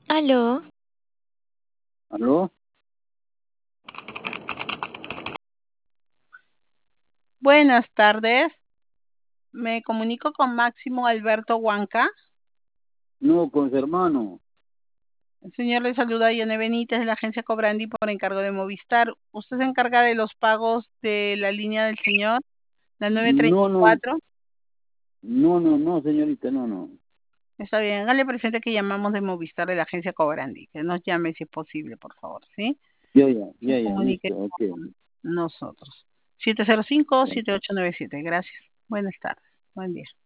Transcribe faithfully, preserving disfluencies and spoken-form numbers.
Aló, ¿Aló? Buenas tardes. Me comunico con Máximo Alberto Huanca. No, con su hermano. El señor le saluda Yone Benítez de la agencia Cobrandi por encargo de Movistar. Usted se encarga de los pagos de la línea del señor, la No, no, nueve treinta y cuatro. no, no, no, señorita, no, no. Está bien, hágale presente que llamamos de Movistar de la agencia Cobrandi. Que nos llame si es posible, por favor, ¿sí? Ya, ya, Se ya, ya, comunique listo, ok. con nosotros. siete cero cinco, siete ocho nueve siete. Gracias. Buenas tardes. Buen día.